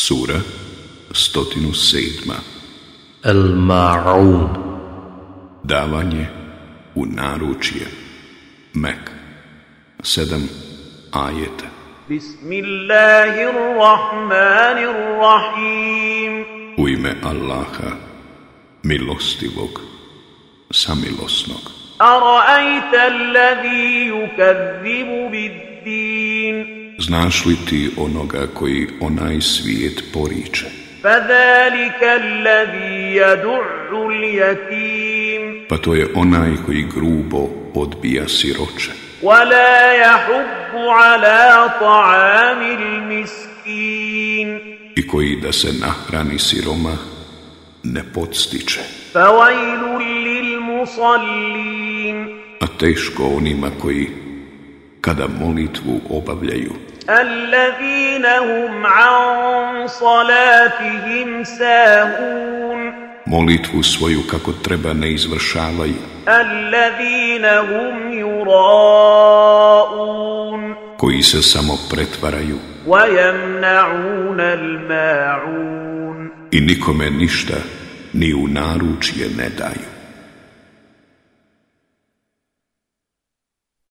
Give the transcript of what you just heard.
Sura 107. Al-Ma'un. Davanje u naručje. Mek. 7 ajeta. Bismillahirrahmanirrahim. U ime Allaha, milostivog, samilosnog. Ara'ajta alladhi yukazzibu bid-din. Znaš li ti onoga koji onaj svijet poriče? Fadhalika alladhi yad'u al-yatim. Pa to je onaj koji grubo odbija siroče. Wala yahuddu ala ta'amil miskin. I koji da se nahrani siroma ne podstiče. Fawailul lil musallin. A teško onima koji kada molitvu obavljaju. Alladhina hum an salatihim sahun. Molitvu svoju kako treba ne izvršavaju. Alladhina hum yura'un. Koji se samo pretvaraju. Wa yamna'una al-ma'un. I nikome ništa ni u naručje ne daju.